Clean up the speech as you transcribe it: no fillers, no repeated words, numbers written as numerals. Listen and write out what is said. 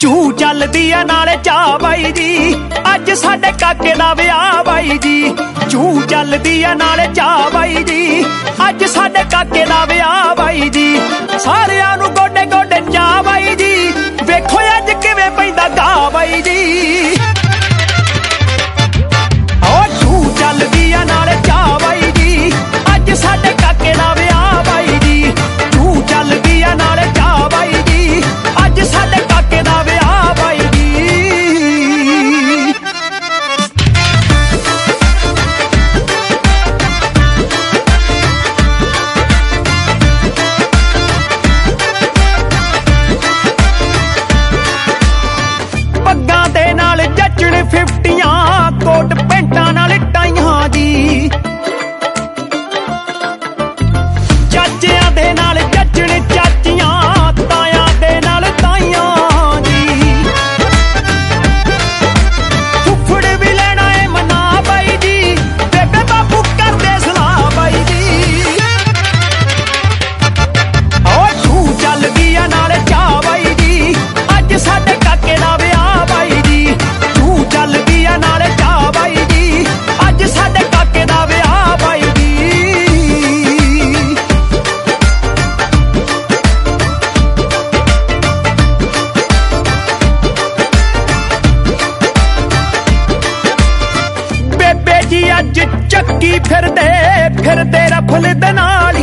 ਚੂ ਚੱਲਦੀ ਆ ਨਾਲੇ ਚਾਹ ਬਾਈ ਜੀ, ਅੱਜ ਸਾਡੇ ਕਾਕੇ ਦਾ ਵਿਆਹ ਬਾਈ ਜੀ। ਚੂ ਚੱਲਦੀ ਆ ਨਾਲੇ ਚਾਹ ਬਾਈ ਜੀ, ਅੱਜ ਸਾਡੇ ਕਾਕੇ ਦਾ ਵਿਆਹ ਬਾਈ ਜੀ। ਸਾਰਿਆਂ ਨੂੰ ਗੋਡੇ ਗੋਡੇ ਚਾਹ ਬਾਈ ਜੀ, ਵੇਖੋ ਅੱਜ ਕਿਵੇਂ ਪੈਂਦਾ ਗਾ ਬਾਈ ਜੀ। ਚੂ ਚੱਲਦੀ ਆ ਨਾਲੇ ਚਾਹ ਬਾਈ ਜੀ, ਅੱਜ ਸਾਡੇ ਕਾਕੇ ਦਾ ਵਿਆਹ ਬਾਈ ਜੀ। ਚੂ ਚੱਲਦੀ ਆ ਨਾਲੇ ਚਾਹ ਬਾਈ ਜੀ, ਅੱਜ ਸਾਡੇ ਕਾਕੇ ਦਾ ਵਿਆਹ ਬਾਈ ਜੀ। ਪੱਗਾਂ ਦੇ ਨਾਲ ਜੱਚਣ 50 ਕੋਟ ਪੈਂਟਾਂ ਨਾਲ ਟਾਈਆਂ ਜੀ। ਚਾਚਿਆਂ ਦੇ ਨਾਲ ਜੱਚਣ ਚਾਚੀਆਂ, ਤਾਇਆਂ ਦੇ ਨਾਲ ਤਾਈਆਂ ਜੀ। ਫੁੱਫੜ ਵੀ ਲੈਣਾ ਏ ਮਨਾ ਬਾਈ ਜੀ, ਬੇਬੇ ਬਾਪੂ ਕਰਦੇ ਸਲਾਹ ਬਾਈ ਜੀ। ਚੂ ਚੱਲਦੀ ਆ ਨਾਲੇ ਚਾਹ ਬਾਈ ਜੀ, ਅੱਜ ਸਾਡੇ ਕਾਕੇ ਦਾ ਵਿਆਹ ਬਾਈ ਜੀ। ਚੂ ਚੱਲਦੀ ਆ ਨਾਲੇ ਚਾਹ ਬਾਈ ਜੀ, ਅੱਜ ਸਾਡੇ ਕਾਕੇ ਦਾ ਵਿਆਹ ਬਾਈ ਜੀ। ਬੇਬੇ ਜੀ ਅੱਜ ਚੱਕੀ ਫਿਰਦੇ ਰਫਲ ਦੇ ਨਾਲ